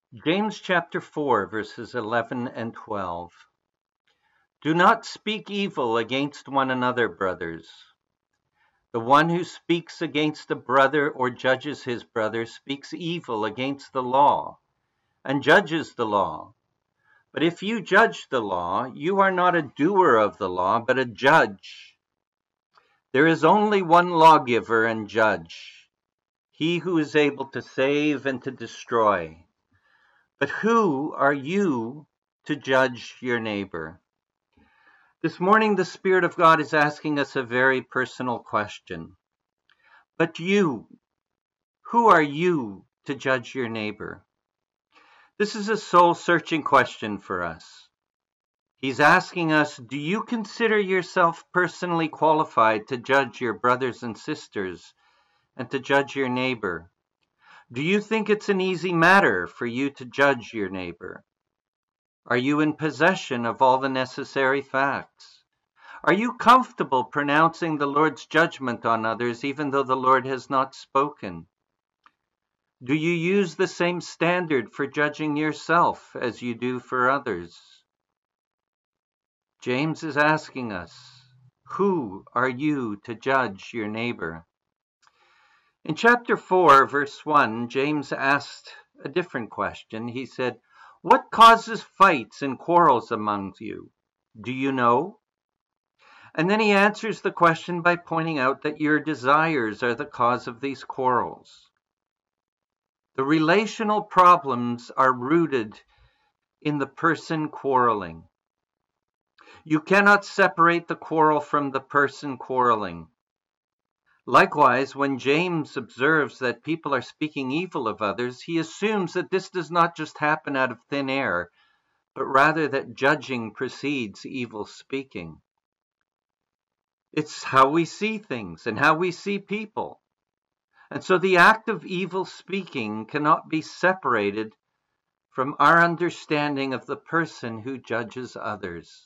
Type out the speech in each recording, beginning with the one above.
James chapter 4, verses 11 and 12. Do not speak evil against one another, brothers. The one who speaks against a brother or judges his brother speaks evil against the law and judges the law. But if you judge the law, you are not a doer of the law, but a judge. There is only one lawgiver and judge, he who is able to save and to destroy. But who are you to judge your neighbor? This morning, the Spirit of God is asking us a very personal question. But you, who are you to judge your neighbor? This is a soul-searching question for us. He's asking us, do you consider yourself personally qualified to judge your brothers and sisters and to judge your neighbor? Do you think it's an easy matter for you to judge your neighbor? Are you in possession of all the necessary facts? Are you comfortable pronouncing the Lord's judgment on others even though the Lord has not spoken? Do you use the same standard for judging yourself as you do for others? James is asking us, who are you to judge your neighbor? In chapter 4, verse 1, James asked a different question. He said, what causes fights and quarrels among you? Do you know? And then he answers the question by pointing out that your desires are the cause of these quarrels. The relational problems are rooted in the person quarreling. You cannot separate the quarrel from the person quarreling. Likewise, when James observes that people are speaking evil of others, he assumes that this does not just happen out of thin air, but rather that judging precedes evil speaking. It's how we see things and how we see people. And so the act of evil speaking cannot be separated from our understanding of the person who judges others.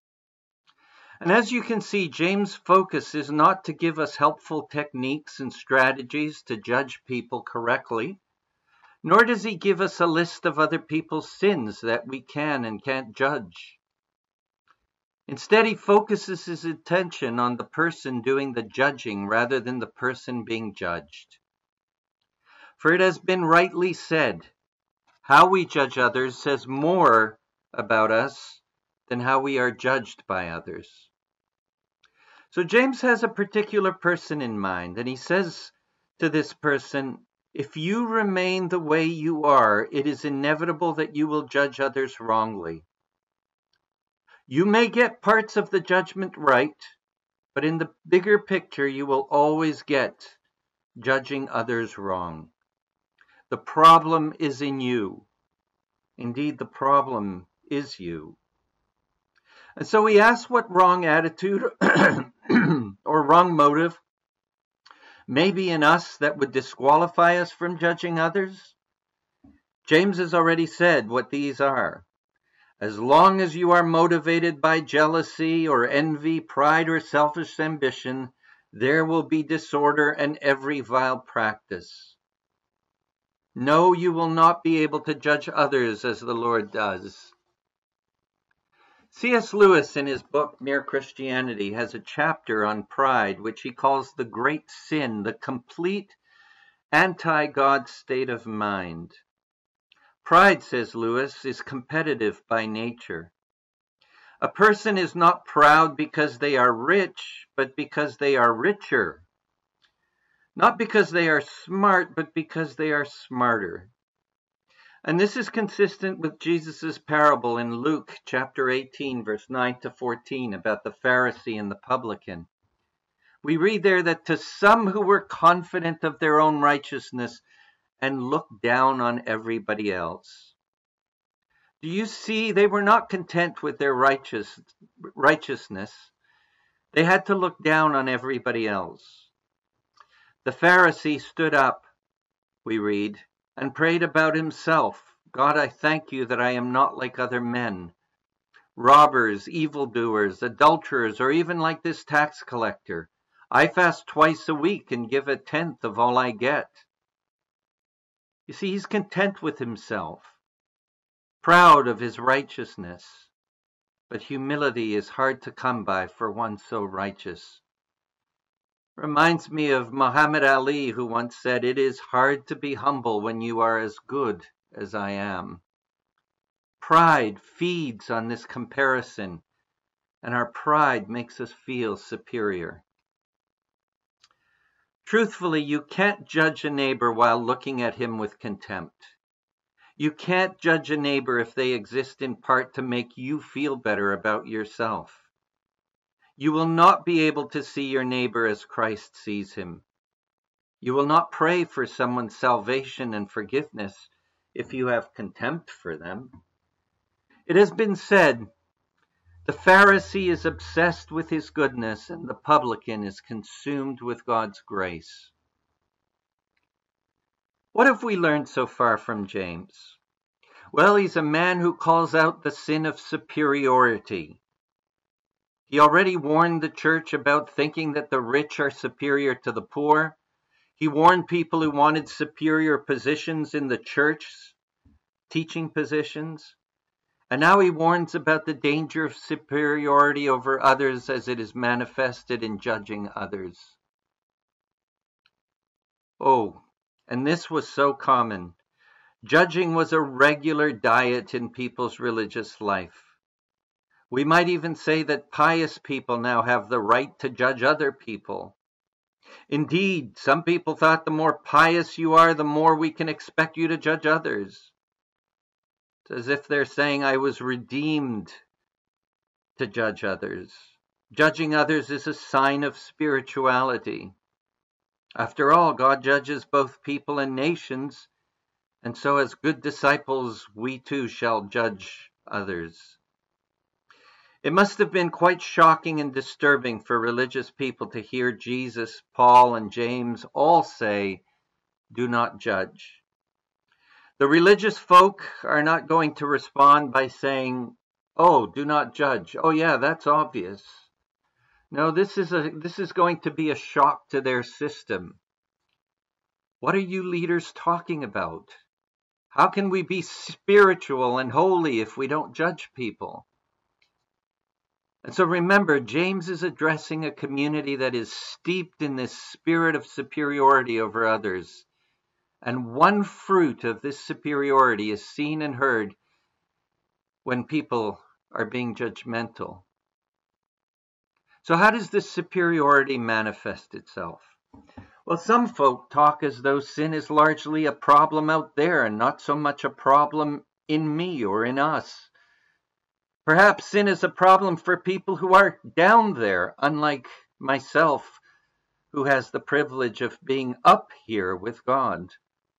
And as you can see, James' focus is not to give us helpful techniques and strategies to judge people correctly, nor does he give us a list of other people's sins that we can and can't judge. Instead, he focuses his attention on the person doing the judging rather than the person being judged. For it has been rightly said, how we judge others says more about us than how we are judged by others. So James has a particular person in mind, and he says to this person, if you remain the way you are, it is inevitable that you will judge others wrongly. You may get parts of the judgment right, but in the bigger picture, you will always get judging others wrong. The problem is in you. Indeed, the problem is you. And so he asks what wrong attitude or wrong motive may be in us that would disqualify us from judging others. James has already said what these are. As long as you are motivated by jealousy or envy, pride or selfish ambition, there will be disorder and every vile practice. No, you will not be able to judge others as the Lord does. C.S. Lewis, in his book Mere Christianity, has a chapter on pride, which he calls the great sin, the complete anti-God state of mind. Pride, says Lewis, is competitive by nature. A person is not proud because they are rich, but because they are richer. Not because they are smart, but because they are smarter. And this is consistent with Jesus' parable in Luke chapter 18, verse 9 to 14, about the Pharisee and the publican. We read there that to some who were confident of their own righteousness and looked down on everybody else. Do you see, they were not content with their righteousness. They had to look down on everybody else. The Pharisee stood up, we read, and prayed about himself. God, I thank you that I am not like other men, robbers, evildoers, adulterers, or even like this tax collector. I fast twice a week and give 1/10 of all I get. You see, he's content with himself. proud of his righteousness. But humility is hard to come by for one so righteous. Reminds me of Muhammad Ali, who once said, "It is hard to be humble when you are as good as I am." Pride feeds on this comparison, and our pride makes us feel superior. Truthfully, you can't judge a neighbor while looking at him with contempt. You can't judge a neighbor if they exist in part to make you feel better about yourself. You will not be able to see your neighbor as Christ sees him. You will not pray for someone's salvation and forgiveness if you have contempt for them. It has been said, the Pharisee is obsessed with his goodness and the publican is consumed with God's grace. What have we learned so far from James? Well, he's a man who calls out the sin of superiority. He already warned the church about thinking that the rich are superior to the poor. He warned people who wanted superior positions in the church, teaching positions. And now he warns about the danger of superiority over others as it is manifested in judging others. Oh, and this was so common. Judging was a regular diet in people's religious life. We might even say that pious people now have the right to judge other people. Indeed, some people thought the more pious you are, the more we can expect you to judge others. It's as if they're saying, I was redeemed to judge others. Judging others is a sign of spirituality. After all, God judges both people and nations, and so as good disciples, we too shall judge others. It must have been quite shocking and disturbing for religious people to hear Jesus, Paul, and James all say, "Do not judge." The religious folk are not going to respond by saying, "Oh, do not judge. Oh yeah, that's obvious." No, this is going to be a shock to their system. What are you leaders talking about? How can we be spiritual and holy if we don't judge people? And so remember, James is addressing a community that is steeped in this spirit of superiority over others. And one fruit of this superiority is seen and heard when people are being judgmental. So how does this superiority manifest itself? Well, some folk talk as though sin is largely a problem out there and not so much a problem in me or in us. Perhaps sin is a problem for people who are down there, unlike myself, who has the privilege of being up here with God.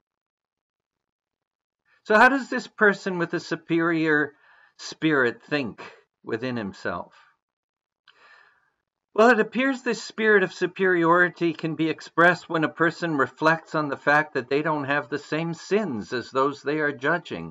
So how does this person with a superior spirit think within himself? Well, it appears this spirit of superiority can be expressed when a person reflects on the fact that they don't have the same sins as those they are judging.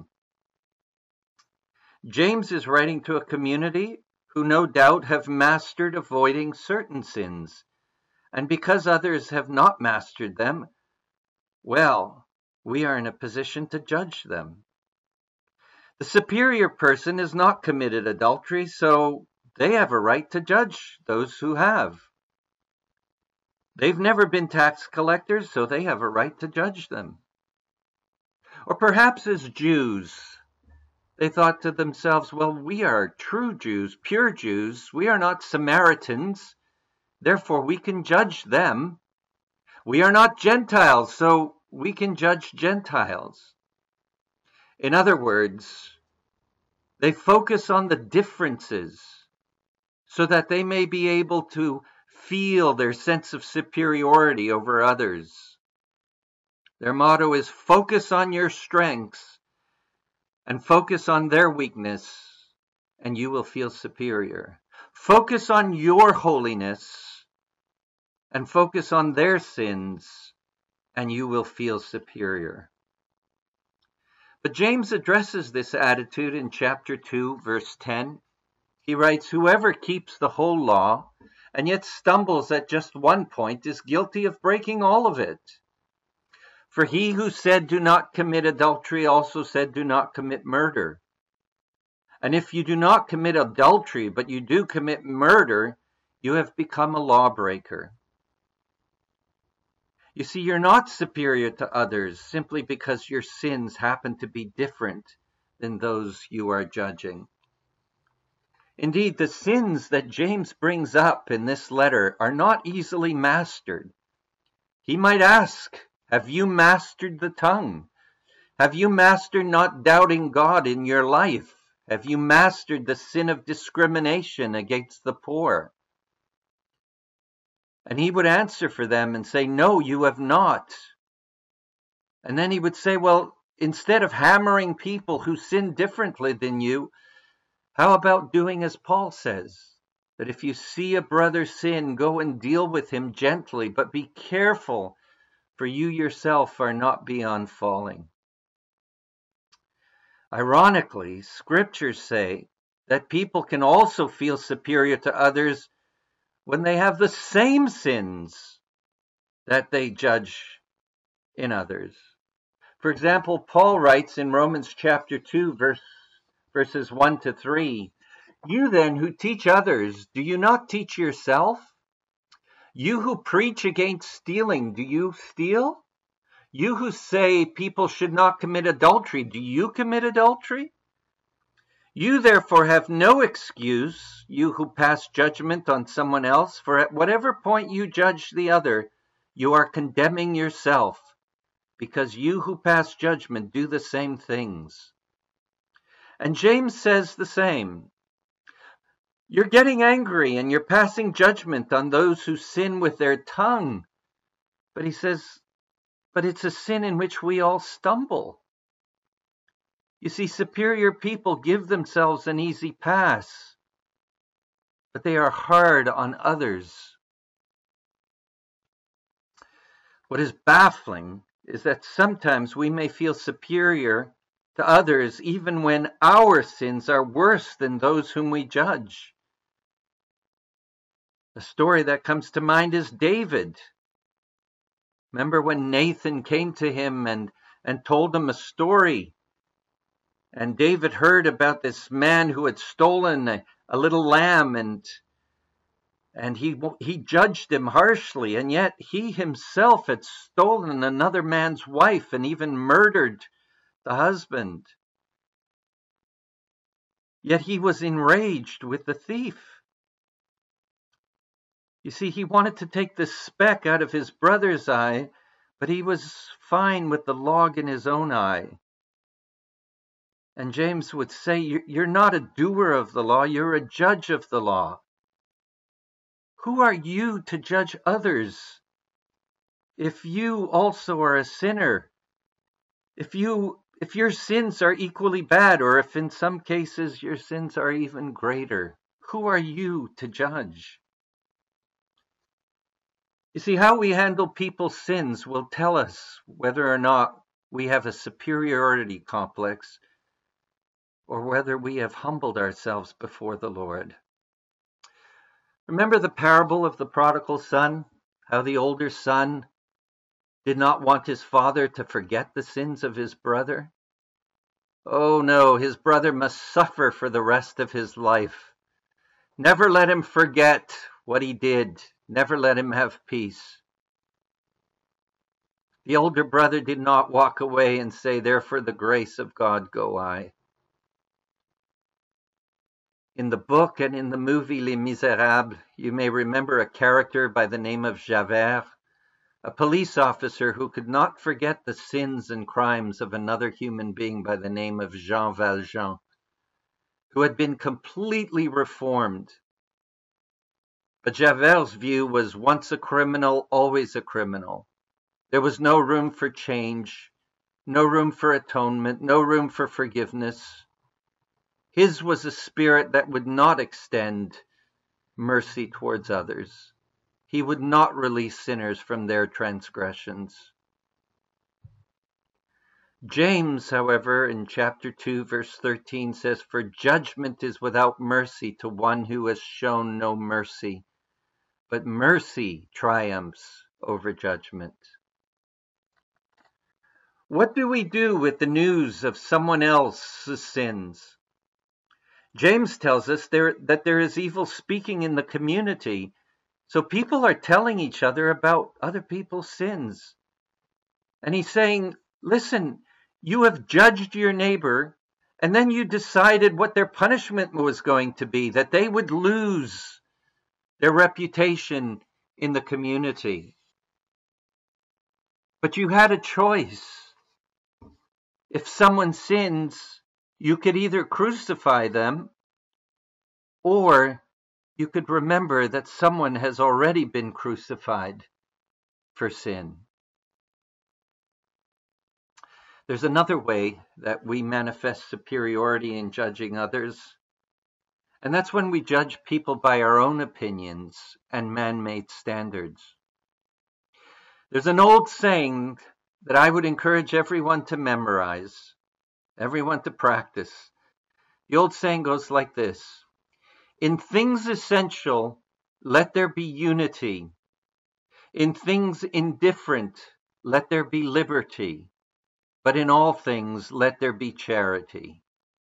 James is writing to a community who no doubt have mastered avoiding certain sins. And because others have not mastered them, well, we are in a position to judge them. The superior person has not committed adultery, so they have a right to judge those who have. They've never been tax collectors, so they have a right to judge them. Or perhaps as Jews, they thought to themselves, well, we are true Jews, pure Jews. We are not Samaritans, therefore we can judge them. We are not Gentiles, so we can judge Gentiles. In other words, they focus on the differences so that they may be able to feel their sense of superiority over others. Their motto is focus on your strengths and focus on their weakness, and you will feel superior. Focus on your holiness and focus on their sins, and you will feel superior. But James addresses this attitude in chapter 2, verse 10. He writes, "Whoever keeps the whole law and yet stumbles at just one point is guilty of breaking all of it. For he who said, 'Do not commit adultery,' also said, 'Do not commit murder.' And if you do not commit adultery, but you do commit murder, you have become a lawbreaker. You see, you're not superior to others simply because your sins happen to be different than those you are judging. Indeed, the sins that James brings up in this letter are not easily mastered. He might ask, have you mastered the tongue? Have you mastered not doubting God in your life? Have you mastered the sin of discrimination against the poor? And he would answer for them and say, no, you have not. And then he would say, well, instead of hammering people who sin differently than you, how about doing as Paul says? That if you see a brother sin, go and deal with him gently, but be careful, for you yourself are not beyond falling. Ironically, scriptures say that people can also feel superior to others when they have the same sins that they judge in others. For example, Paul writes in Romans chapter 2, verses 1 to 3, you then who teach others, do you not teach yourself? You who preach against stealing, do you steal? You who say people should not commit adultery, do you commit adultery? You therefore have no excuse, you who pass judgment on someone else, for at whatever point you judge the other, you are condemning yourself, because you who pass judgment do the same things. And James says the same. You're getting angry and you're passing judgment on those who sin with their tongue. But he says, but it's a sin in which we all stumble. You see, superior people give themselves an easy pass, but they are hard on others. What is baffling is that sometimes we may feel superior to others even when our sins are worse than those whom we judge. The story that comes to mind is David. Remember when Nathan came to him and told him a story? And David heard about this man who had stolen a little lamb, and he judged him harshly, and yet he himself had stolen another man's wife and even murdered the husband. Yet he was enraged with the thief. You see, he wanted to take the speck out of his brother's eye, but he was fine with the log in his own eye. And James would say, you're not a doer of the law, you're a judge of the law. Who are you to judge others if you also are a sinner? If your sins are equally bad, or if in some cases your sins are even greater, who are you to judge? You see, how we handle people's sins will tell us whether or not we have a superiority complex or whether we have humbled ourselves before the Lord. Remember the parable of the prodigal son? How the older son did not want his father to forget the sins of his brother? Oh no, his brother must suffer for the rest of his life. Never let him forget what he did. Never let him have peace. The older brother did not walk away and say, therefore the grace of God go I. In the book and in the movie Les Miserables, you may remember a character by the name of Javert, a police officer who could not forget the sins and crimes of another human being by the name of Jean Valjean, who had been completely reformed. But Javert's view was once a criminal, always a criminal. There was no room for change, no room for atonement, no room for forgiveness. His was a spirit that would not extend mercy towards others. He would not release sinners from their transgressions. James, however, in chapter 2, verse 13 says, for judgment is without mercy to one who has shown no mercy, but mercy triumphs over judgment. What do we do with the news of someone else's sins? James tells us that there is evil speaking in the community. So people are telling each other about other people's sins. And he's saying, listen, you have judged your neighbor, and then you decided what their punishment was going to be, that they would lose their reputation in the community. But you had a choice. If someone sins, you could either crucify them, or you could remember that someone has already been crucified for sin. There's another way that we manifest superiority in judging others, and that's when we judge people by our own opinions and man-made standards. There's an old saying that I would encourage everyone to memorize, everyone to practice. The old saying goes like this: in things essential, let there be unity. In things indifferent, let there be liberty. But in all things, let there be charity.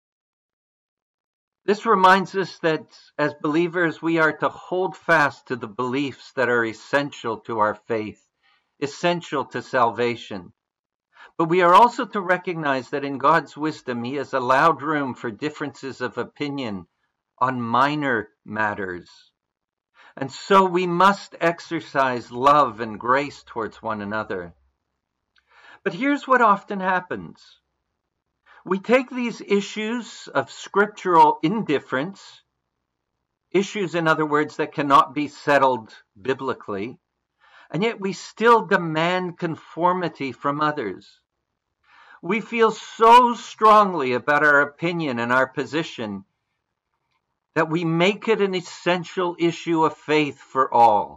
This reminds us that as believers, we are to hold fast to the beliefs that are essential to our faith, essential to salvation. But we are also to recognize that in God's wisdom, He has allowed room for differences of opinion on minor matters. And so we must exercise love and grace towards one another. But here's what often happens. We take these issues of scriptural indifference, issues, in other words, that cannot be settled biblically, and yet we still demand conformity from others. We feel so strongly about our opinion and our position that we make it an essential issue of faith for all.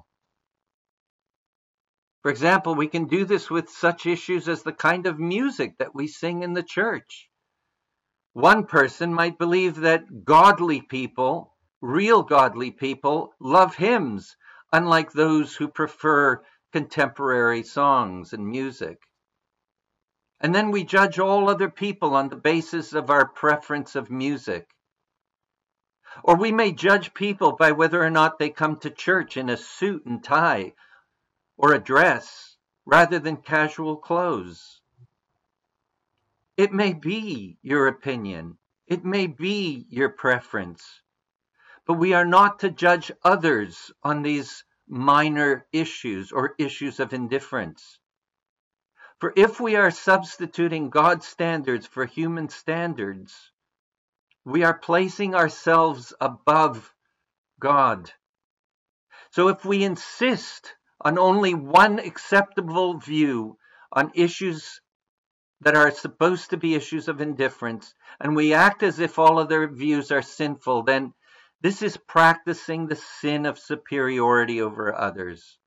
For example, we can do this with such issues as the kind of music that we sing in the church. One person might believe that godly people, real godly people, love hymns, unlike those who prefer contemporary songs and music. And then we judge all other people on the basis of our preference of music. Or we may judge people by whether or not they come to church in a suit and tie or a dress rather than casual clothes. It may be your opinion. It may be your preference. But we are not to judge others on these minor issues or issues of indifference. For if we are substituting God's standards for human standards, we are placing ourselves above God. So if we insist on only one acceptable view on issues that are supposed to be issues of indifference, and we act as if all other views are sinful, then this is practicing the sin of superiority over others.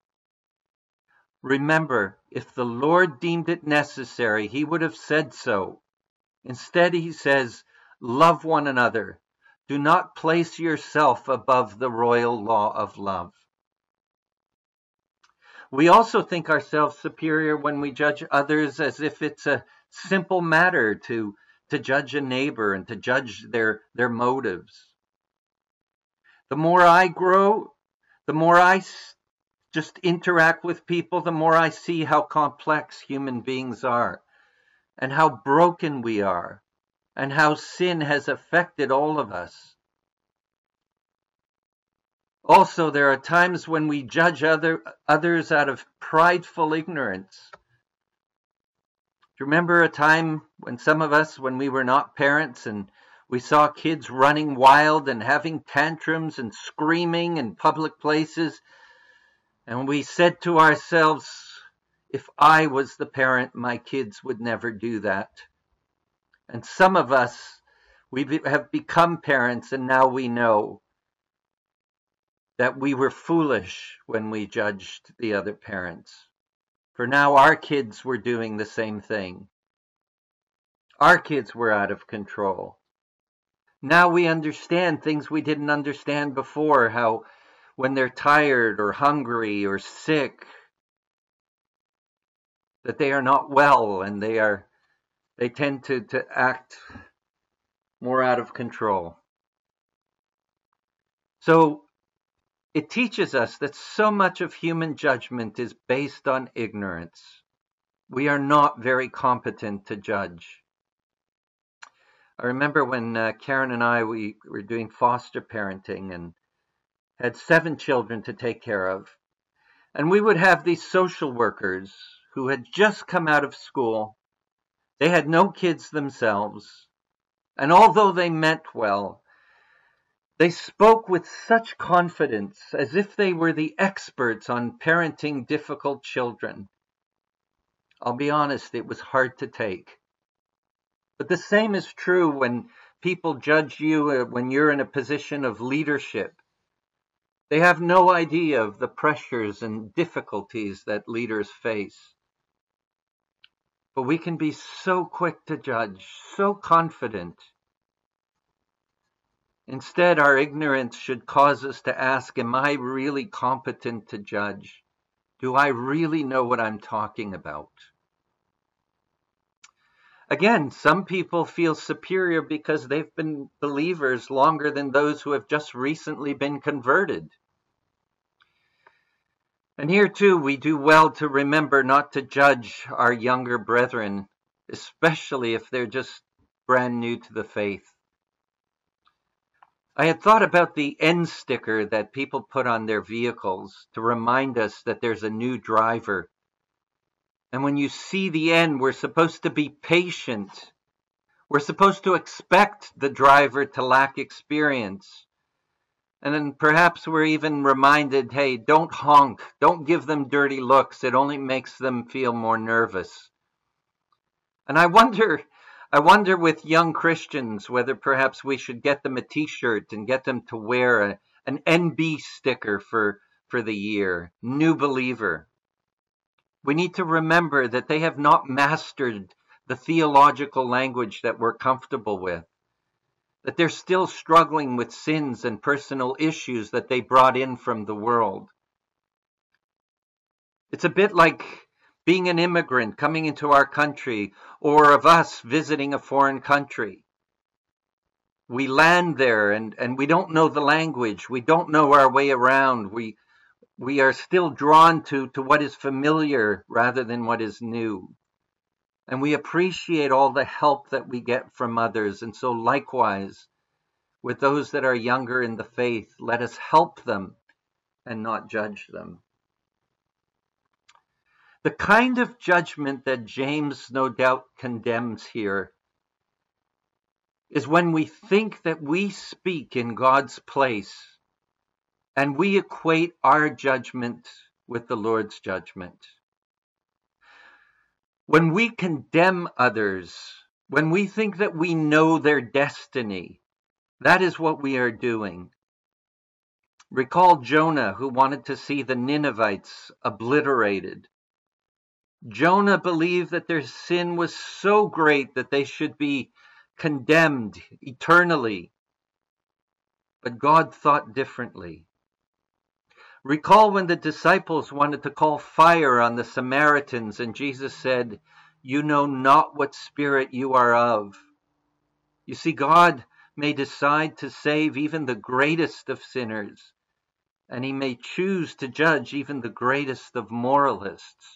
Remember, if the Lord deemed it necessary, He would have said so. Instead, He says, love one another. Do not place yourself above the royal law of love. We also think ourselves superior when we judge others as if it's a simple matter to judge a neighbor and to judge their motives. The more I grow, the more I just interact with people, the more I see how complex human beings are and how broken we are and how sin has affected all of us. Also, there are times when we judge others out of prideful ignorance. Do you remember a time when some of us, when we were not parents, and we saw kids running wild and having tantrums and screaming in public places, and we said to ourselves, if I was the parent, my kids would never do that. And some of us, we have become parents, and now we know that we were foolish when we judged the other parents. For now our kids were doing the same thing. Our kids were out of control. Now we understand things we didn't understand before, how when they're tired or hungry or sick, that they are not well and they tend to act more out of control. So it teaches us that so much of human judgment is based on ignorance. We are not very competent to judge. I remember when Karen and I, we were doing foster parenting and had 7 children to take care of. And we would have these social workers who had just come out of school. They had no kids themselves. And although they meant well, they spoke with such confidence as if they were the experts on parenting difficult children. I'll be honest, it was hard to take. But the same is true when people judge you when you're in a position of leadership. They have no idea of the pressures and difficulties that leaders face. But we can be so quick to judge, so confident. Instead, our ignorance should cause us to ask, am I really competent to judge? Do I really know what I'm talking about? Again, some people feel superior because they've been believers longer than those who have just recently been converted. And here too, we do well to remember not to judge our younger brethren, especially if they're just brand new to the faith. I had thought about the end sticker that people put on their vehicles to remind us that there's a new driver. And when you see the end, we're supposed to be patient. We're supposed to expect the driver to lack experience. And then perhaps we're even reminded, hey, don't honk, don't give them dirty looks. It only makes them feel more nervous. And I wonder with young Christians whether perhaps we should get them a t-shirt and get them to wear an NB sticker for the year, new believer. We need to remember that they have not mastered the theological language that we're comfortable with, that they're still struggling with sins and personal issues that they brought in from the world. It's a bit like being an immigrant coming into our country, or of us visiting a foreign country. We land there and we don't know the language. We don't know our way around. We are still drawn to what is familiar rather than what is new. And we appreciate all the help that we get from others. And so likewise, with those that are younger in the faith, let us help them and not judge them. The kind of judgment that James no doubt condemns here is when we think that we speak in God's place and we equate our judgment with the Lord's judgment. When we condemn others, when we think that we know their destiny, that is what we are doing. Recall Jonah, who wanted to see the Ninevites obliterated. Jonah believed that their sin was so great that they should be condemned eternally. But God thought differently. Recall when the disciples wanted to call fire on the Samaritans and Jesus said, "You know not what spirit you are of." You see, God may decide to save even the greatest of sinners, and he may choose to judge even the greatest of moralists.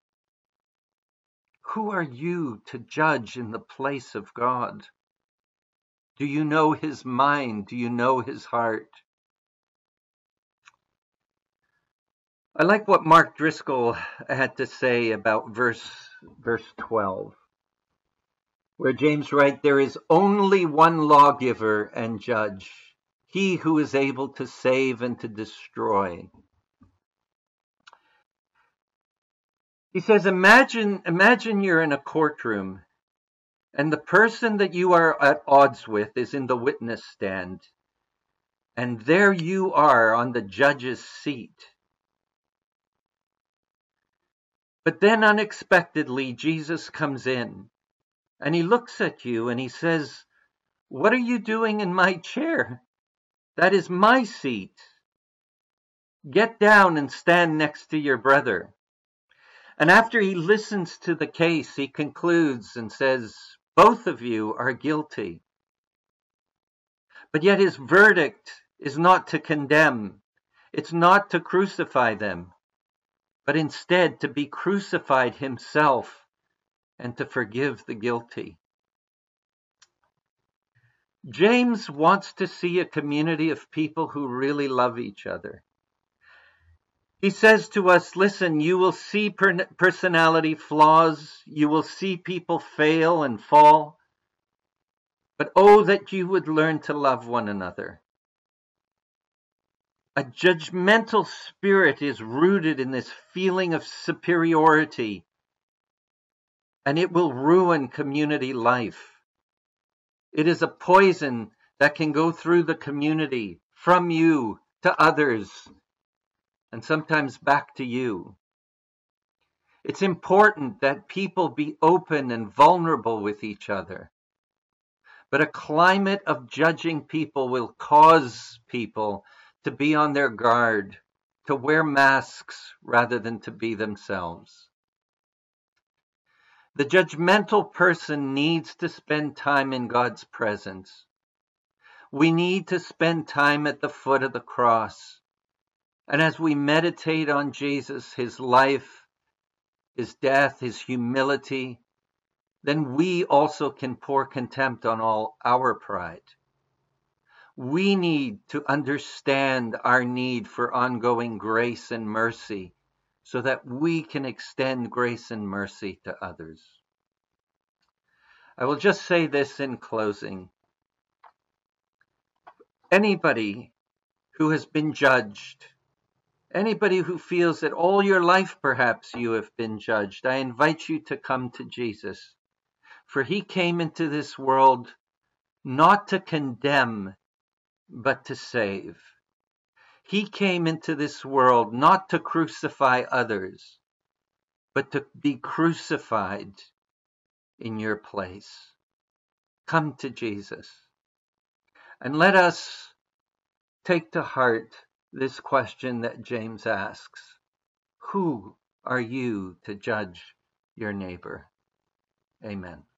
Who are you to judge in the place of God? Do you know his mind? Do you know his heart? I like what Mark Driscoll had to say about verse 12, where James writes, "There is only one lawgiver and judge, he who is able to save and to destroy." He says, imagine you're in a courtroom and the person that you are at odds with is in the witness stand. And there you are on the judge's seat. But then unexpectedly, Jesus comes in and he looks at you and he says, "What are you doing in my chair? That is my seat. Get down and stand next to your brother." And after he listens to the case, he concludes and says, "Both of you are guilty." But yet his verdict is not to condemn. It's not to crucify them, but instead to be crucified himself and to forgive the guilty. James wants to see a community of people who really love each other. He says to us, listen, you will see personality flaws, you will see people fail and fall, but oh, that you would learn to love one another. A judgmental spirit is rooted in this feeling of superiority, and it will ruin community life. It is a poison that can go through the community, from you to others, and sometimes back to you. It's important that people be open and vulnerable with each other. But a climate of judging people will cause people to be on their guard, to wear masks rather than to be themselves. The judgmental person needs to spend time in God's presence. We need to spend time at the foot of the cross. And as we meditate on Jesus, his life, his death, his humility, then we also can pour contempt on all our pride. We need to understand our need for ongoing grace and mercy so that we can extend grace and mercy to others. I will just say this in closing. Anybody who has been judged, anybody who feels that all your life perhaps you have been judged, I invite you to come to Jesus. For he came into this world not to condemn, but to save. He came into this world not to crucify others, but to be crucified in your place. Come to Jesus. And let us take to heart this question that James asks. Who are you to judge your neighbor? Amen.